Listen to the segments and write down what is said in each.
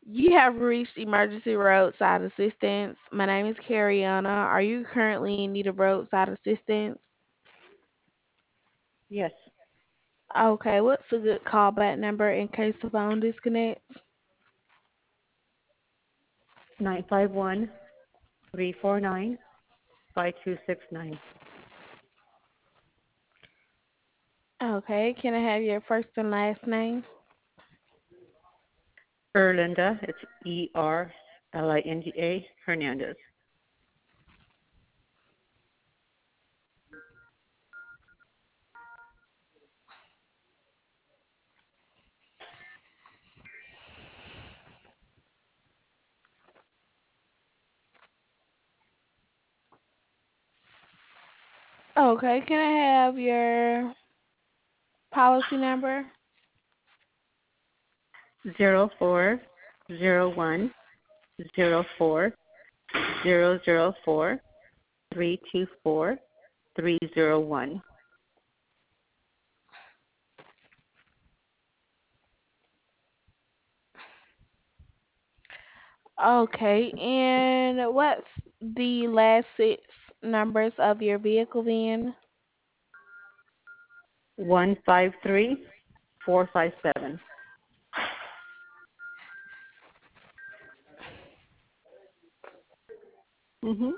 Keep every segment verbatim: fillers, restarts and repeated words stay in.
You have reached emergency roadside assistance. My name is Cariana. Are you currently in need of roadside assistance? Yes. Okay, what's a good callback number in case the phone disconnects? Nine five one three four nine five two six nine. Okay, can I have your first and last name? Erlinda. It's E R L I N D A Hernandez. Okay, can I have your policy number? Zero four zero one zero four zero zero four three two four three zero one. Okay, and what's the last six numbers of your vehicle VIN? One five three four five seven. Mhm.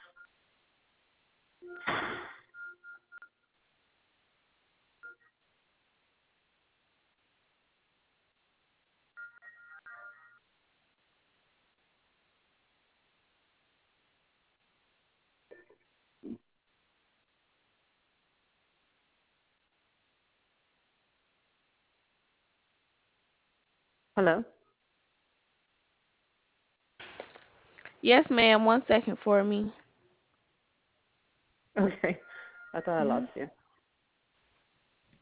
Hello. Yes, ma'am. One second for me. Okay. I thought I lost Mhm. you.